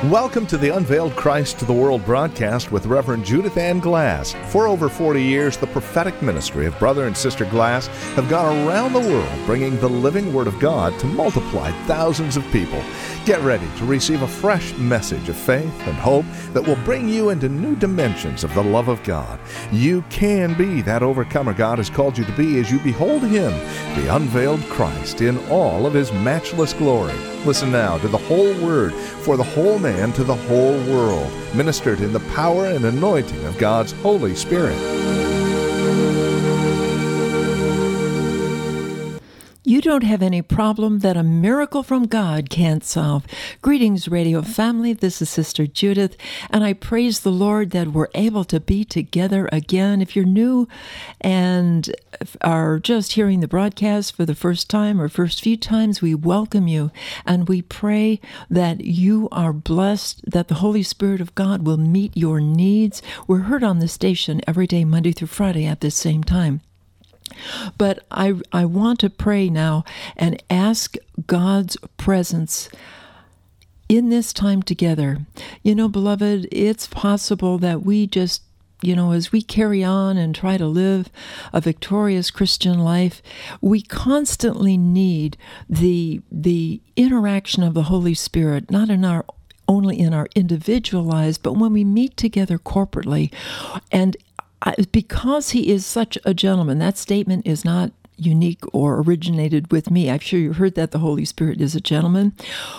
Welcome to the Unveiled Christ to the World broadcast with Reverend Judith Ann Glass. For over 40 years, the prophetic ministry of Brother and Sister Glass have gone around the world bringing the living Word of God to multiply thousands of people. Get ready to receive a fresh message of faith and hope that will bring you into new dimensions of the love of God. You can be that overcomer God has called you to be as you behold Him, the unveiled Christ, in all of His matchless glory. Listen now to the whole Word for the whole man to the whole world, ministered in the power and anointing of God's Holy Spirit. You don't have any problem that a miracle from God can't solve. Greetings, radio family. This is Sister Judith, and I praise the Lord that we're able to be together again. If you're new and are just hearing the broadcast for the first time or first few times, we welcome you, and we pray that you are blessed, that the Holy Spirit of God will meet your needs. We're heard on the station every day, Monday through Friday at the same time. But I want to pray now and ask God's presence in this time together. You know, beloved, it's possible that we just, as we carry on and try to live a victorious Christian life, we constantly need the interaction of the Holy Spirit, not only in our individual lives, but when we meet together corporately. And because He is such a gentleman, that statement is not unique or originated with me. I'm sure you heard that the Holy Spirit is a gentleman.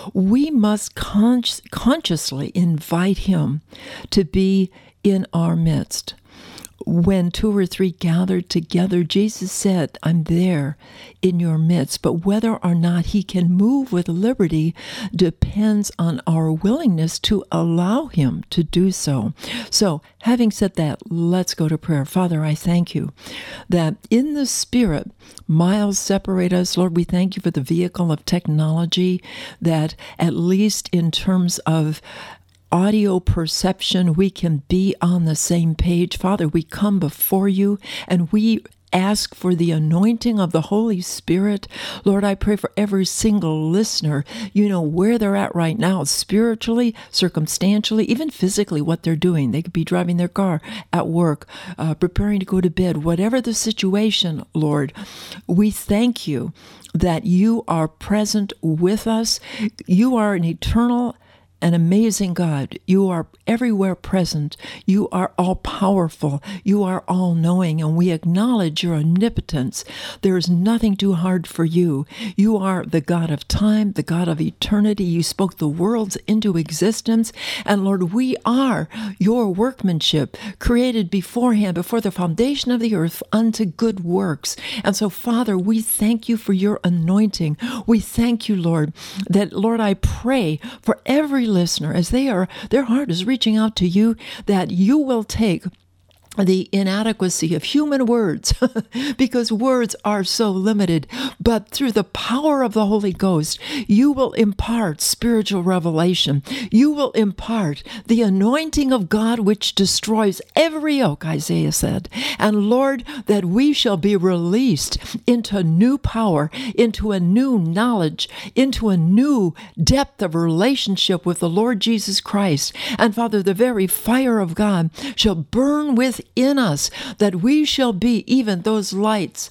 We must consciously invite Him to be in our midst. When 2 or 3 gathered together, Jesus said, I'm there in your midst. But whether or not He can move with liberty depends on our willingness to allow Him to do so. So, having said that, let's go to prayer. Father, I thank you that in the Spirit, miles separate us. Lord, we thank you for the vehicle of technology that, at least in terms of audio perception, we can be on the same page. Father, we come before you and we ask for the anointing of the Holy Spirit. Lord, I pray for every single listener, where they're at right now, spiritually, circumstantially, even physically, what they're doing. They could be driving their car, at work, preparing to go to bed, whatever the situation, Lord. We thank you that you are present with us. You are an eternal an amazing God. You are everywhere present. You are all-powerful. You are all-knowing, and we acknowledge your omnipotence. There is nothing too hard for you. You are the God of time, the God of eternity. You spoke the worlds into existence, and Lord, we are your workmanship, created beforehand, before the foundation of the earth, unto good works. And so, Father, we thank you for your anointing. We thank you, Lord, that, Lord, I pray for every listener, as their heart is reaching out to you, that you will take the inadequacy of human words, because words are so limited, but through the power of the Holy Ghost, you will impart spiritual revelation. You will impart the anointing of God which destroys every yoke, Isaiah said. And Lord, that we shall be released into new power, into a new knowledge, into a new depth of relationship with the Lord Jesus Christ. And Father, the very fire of God shall burn within us, that we shall be even those lights,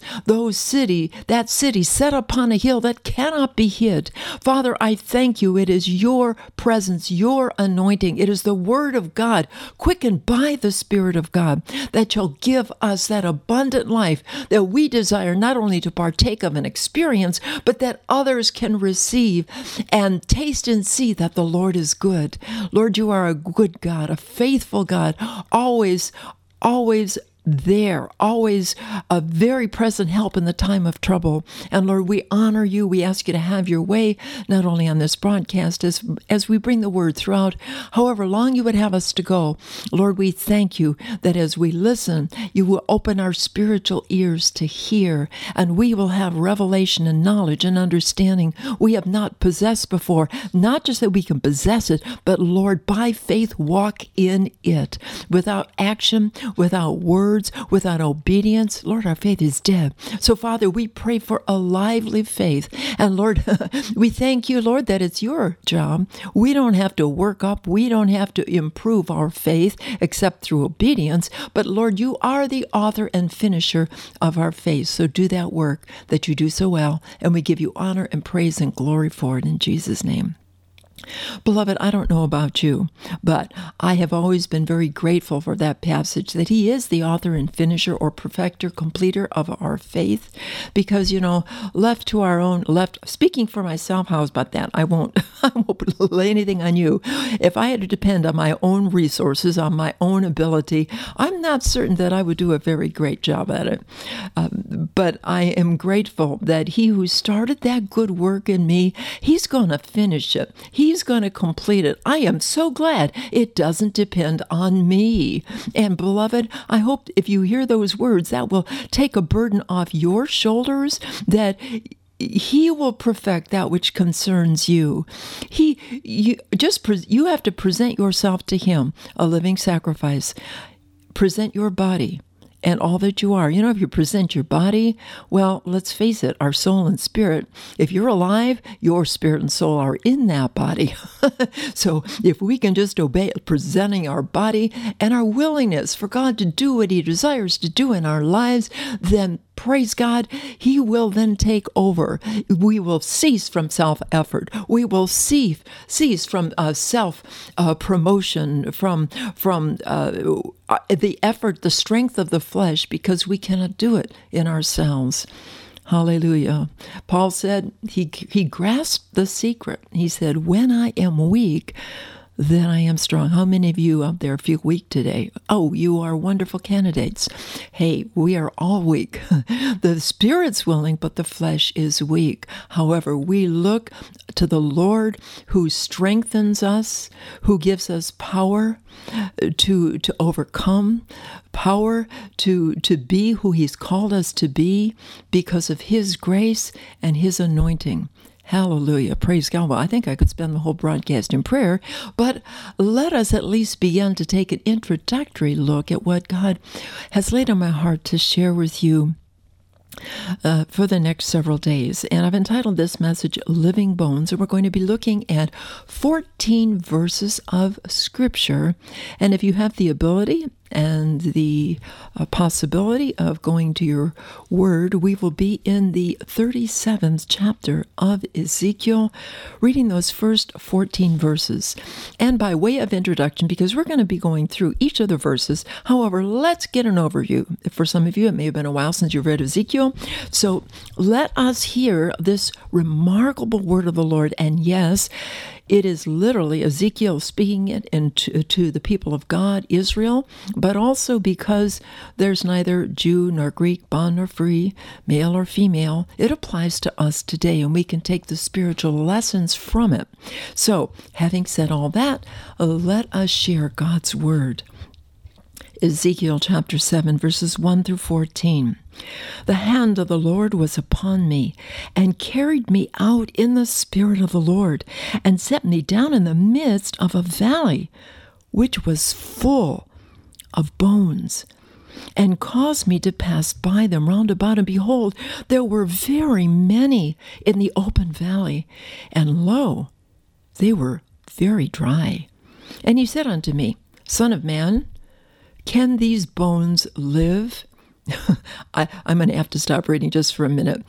that city set upon a hill that cannot be hid. Father, I thank you. It is your presence, your anointing. It is the Word of God, quickened by the Spirit of God, that shall give us that abundant life that we desire not only to partake of and experience, but that others can receive and taste and see that the Lord is good. Lord, you are a good God, a faithful God, always there, always a very present help in the time of trouble. And Lord, we honor you. We ask you to have your way, not only on this broadcast, as we bring the word throughout, however long you would have us to go. Lord, we thank you that as we listen, you will open our spiritual ears to hear, and we will have revelation and knowledge and understanding we have not possessed before. Not just that we can possess it, but Lord, by faith, walk in it, without action, without words, words, without obedience, Lord, our faith is dead. So, Father, we pray for a lively faith. And Lord, we thank you, Lord, that it's your job. We don't have to work up. We don't have to improve our faith except through obedience. But Lord, you are the author and finisher of our faith. So do that work that you do so well. And we give you honor and praise and glory for it in Jesus' name. Beloved, I don't know about you, but I have always been very grateful for that passage, that he is the author and finisher or perfecter, completer of our faith, because, left to our own, speaking for myself, how's about that? I won't lay anything on you. If I had to depend on my own resources, on my own ability, I'm not certain that I would do a very great job at it. But I am grateful that he who started that good work in me, he's going to finish it. He's going to complete it. I am so glad it doesn't depend on me. And beloved, I hope if you hear those words, that will take a burden off your shoulders, that he will perfect that which concerns you. You have to present yourself to him, a living sacrifice. Present your body and all that you are. If you present your body, well, let's face it, our soul and spirit, if you're alive, your spirit and soul are in that body. So if we can just obey presenting our body and our willingness for God to do what he desires to do in our lives, then praise God, he will then take over. We will cease from self-effort. We will cease from self-promotion, from the effort, the strength of the flesh, because we cannot do it in ourselves. Hallelujah. Paul said, he grasped the secret. He said, when I am weak, then I am strong. How many of you out there feel weak today? Oh, you are wonderful candidates. Hey, we are all weak. The spirit's willing, but the flesh is weak. However, we look to the Lord who strengthens us, who gives us power to overcome, power to be who he's called us to be because of his grace and his anointing. Hallelujah. Praise God. Well, I think I could spend the whole broadcast in prayer, but let us at least begin to take an introductory look at what God has laid on my heart to share with you for the next several days. And I've entitled this message, Living Bones, and we're going to be looking at 14 verses of Scripture. And if you have the ability and the possibility of going to your word, we will be in the 37th chapter of Ezekiel, reading those first 14 verses. And by way of introduction, because we're going to be going through each of the verses, however, let's get an overview. For some of you, it may have been a while since you've read Ezekiel. So let us hear this remarkable word of the Lord. And yes, it is literally Ezekiel speaking it to the people of God, Israel, but also because there's neither Jew nor Greek, bond nor free, male or female. It applies to us today, and we can take the spiritual lessons from it. So, having said all that, let us share God's word. Ezekiel chapter 7, verses 1 through 14. The hand of the Lord was upon me, and carried me out in the spirit of the Lord, and set me down in the midst of a valley, which was full of bones, and caused me to pass by them round about. And behold, there were very many in the open valley, and lo, they were very dry. And he said unto me, Son of man, can these bones live? I'm going to have to stop reading just for a minute.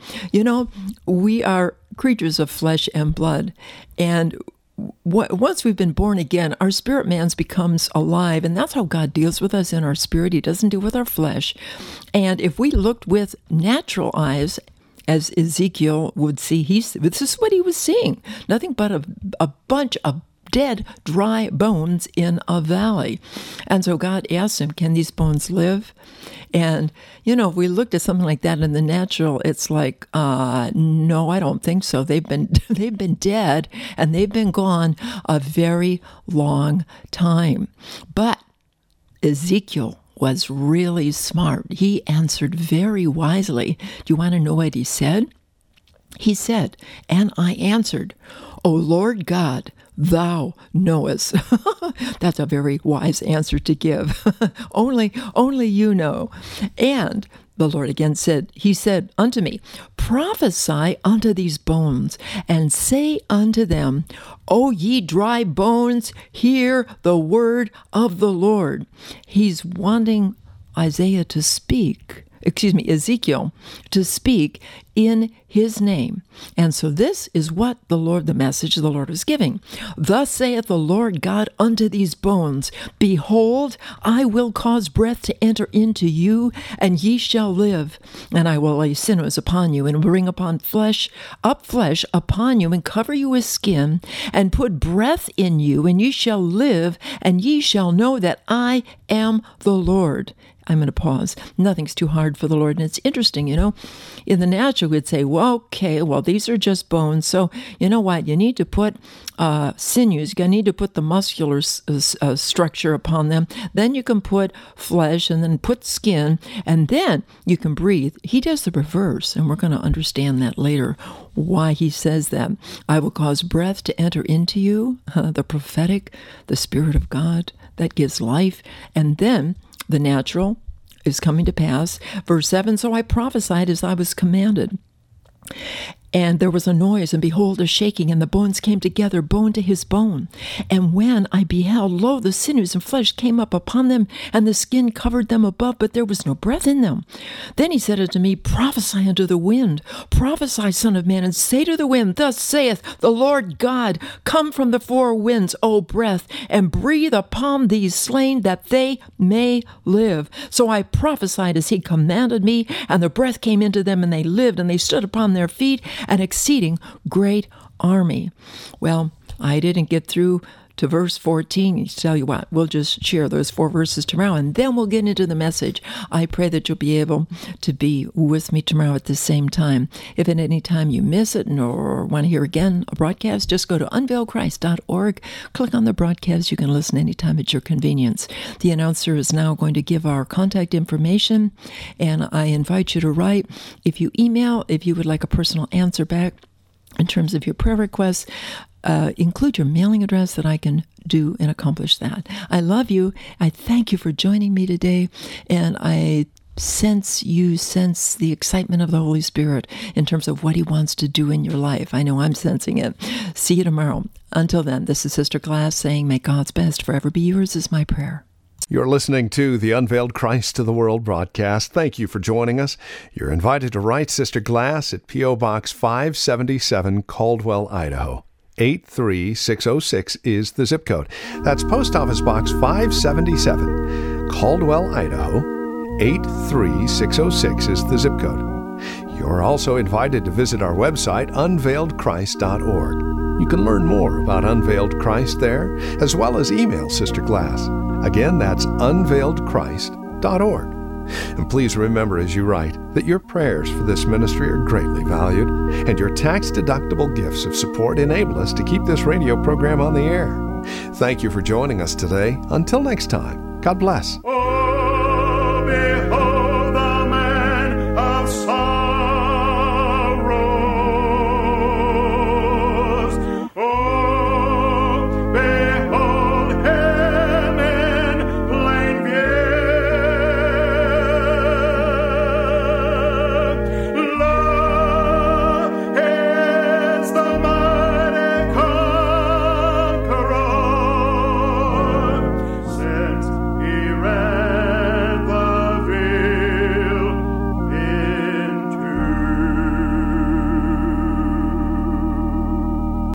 We are creatures of flesh and blood, and once we've been born again, our spirit man becomes alive, and that's how God deals with us in our spirit. He doesn't deal with our flesh. And if we looked with natural eyes, as Ezekiel would see, this is what he was seeing. Nothing but a bunch of dead, dry bones in a valley. And so God asked him, can these bones live? And, if we looked at something like that in the natural, it's like, no, I don't think so. They've been dead, and they've been gone a very long time. But Ezekiel was really smart. He answered very wisely. Do you want to know what he said? He said, and I answered, O Lord God, thou knowest. That's a very wise answer to give. Only you know. And the Lord again he said unto me, prophesy unto these bones, and say unto them, O ye dry bones, hear the word of the Lord. He's wanting Ezekiel to speak in his name. And so this is what the message the Lord was giving. Thus saith the Lord God unto these bones, behold, I will cause breath to enter into you, and ye shall live. And I will lay sinews upon you, and bring upon flesh upon you, and cover you with skin, and put breath in you, and ye shall live, and ye shall know that I am the Lord. I'm going to pause. Nothing's too hard for the Lord. And it's interesting, in the natural, we'd say, these are just bones. So you know what? You need to put sinews. You need to put the muscular structure upon them. Then you can put flesh, and then put skin, and then you can breathe. He does the reverse, and we're going to understand that later, why he says that. I will cause breath to enter into you, the prophetic, the Spirit of God that gives life, and then the natural is coming to pass. Verse 7, so I prophesied as I was commanded. And there was a noise, and behold, a shaking, and the bones came together, bone to his bone. And when I beheld, lo, the sinews and flesh came up upon them, and the skin covered them above, but there was no breath in them. Then he said unto me, prophesy unto the wind, prophesy, son of man, and say to the wind, thus saith the Lord God, come from the four winds, O breath, and breathe upon these slain, that they may live. So I prophesied as he commanded me, and the breath came into them, and they lived, and they stood upon their feet, an exceeding great army. Well, I didn't get through to verse 14. Tell you what, we'll just share those 4 verses tomorrow, and then we'll get into the message. I pray that you'll be able to be with me tomorrow at the same time. If at any time you miss it or want to hear again a broadcast, just go to unveiledchrist.org, click on the broadcast. You can listen anytime at your convenience. The announcer is now going to give our contact information, and I invite you to write. If you email, if you would like a personal answer back in terms of your prayer requests, include your mailing address that I can do and accomplish that. I love you. I thank you for joining me today, and I sense the excitement of the Holy Spirit in terms of what he wants to do in your life. I know I'm sensing it. See you tomorrow. Until then, this is Sister Glass saying, may God's best forever be yours is my prayer. You're listening to the Unveiled Christ to the World broadcast. Thank you for joining us. You're invited to write Sister Glass at P.O. Box 577, Caldwell, Idaho. 83606 is the zip code. That's Post Office Box 577, Caldwell, Idaho. 83606 is the zip code. You're also invited to visit our website, unveiledchrist.org. You can learn more about Unveiled Christ there, as well as email Sister Glass. Again, that's unveiledchrist.org. And please remember as you write that your prayers for this ministry are greatly valued, and your tax-deductible gifts of support enable us to keep this radio program on the air. Thank you for joining us today. Until next time, God bless.